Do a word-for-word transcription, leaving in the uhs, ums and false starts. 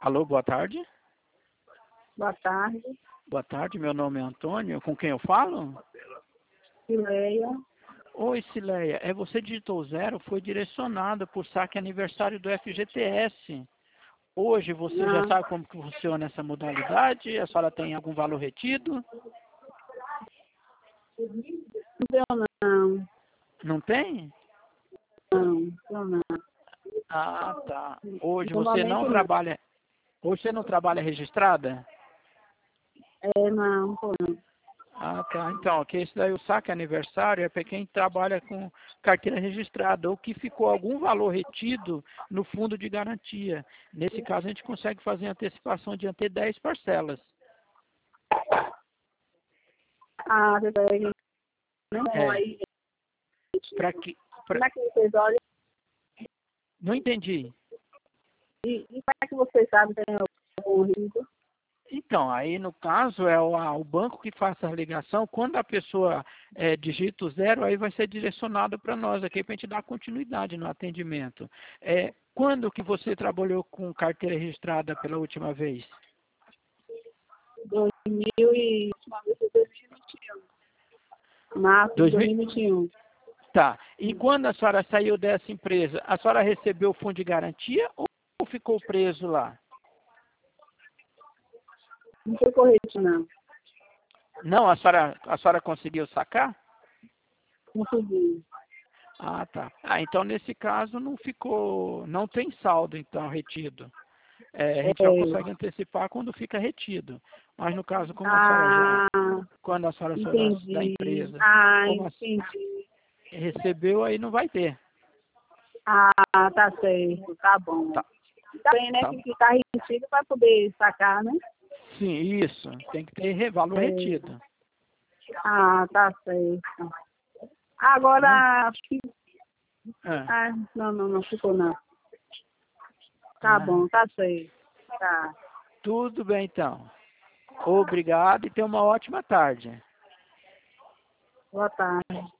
Alô, boa tarde. Boa tarde. Boa tarde, meu nome é Antônio. Com quem eu falo? Cileia. Oi, Cileia. É, você digitou zero, foi direcionado por saque aniversário do F G T S. Hoje você já Não, sabe como que funciona essa modalidade? A senhora tem algum valor retido? não deu não. Não tem? Não, não, não. Ah, tá. Hoje No você não momento não. trabalha. Hoje você não trabalha registrada? É, não, pô, não. Ah, tá. Então, que esse daí o saque aniversário é para quem trabalha com carteira registrada ou que ficou algum valor retido no fundo de garantia. Nesse caso, a gente consegue fazer antecipação de até dez parcelas. Ah, você tá aí. Não, É. aí. Para que. Pra... Como é que vocês olham? Não entendi. E, e como é que vocês sabem que tem algum risco? Então, aí no caso é o, a- o banco que faz a ligação. Quando a pessoa é, digita o zero, aí vai ser direcionado para nós aqui para a gente dar continuidade no atendimento. É, quando que você trabalhou com carteira registrada pela última vez? dois mil e... dois mil e vinte e um. Março de Dois mil. dois mil e vinte e um. Tá. E quando a senhora saiu dessa empresa, a senhora recebeu o fundo de garantia ou ficou preso lá? Não foi correto, não. Não, a senhora, a senhora conseguiu sacar? Não consegui. Ah, tá. Ah, então nesse caso não ficou, não tem saldo então retido. É, a gente só É. consegue antecipar quando fica retido. Mas no caso, como a senhora já, Ah, quando a senhora saiu da, da entendi. empresa, Ah, como a, entendi. recebeu, aí não vai ter. Ah, tá certo, tá bom. Tá, Tá bem, né? tá. Tem que ficar retido para poder sacar, né? Sim, isso. Tem que ter re- valor É. retido. Ah, tá certo. Né? Agora, acho que. Ah, Ah, não, não, não ficou não. Tá ah. bom, tá certo. Tá. Tudo bem, então. Obrigado e tenha uma ótima tarde. Boa tarde.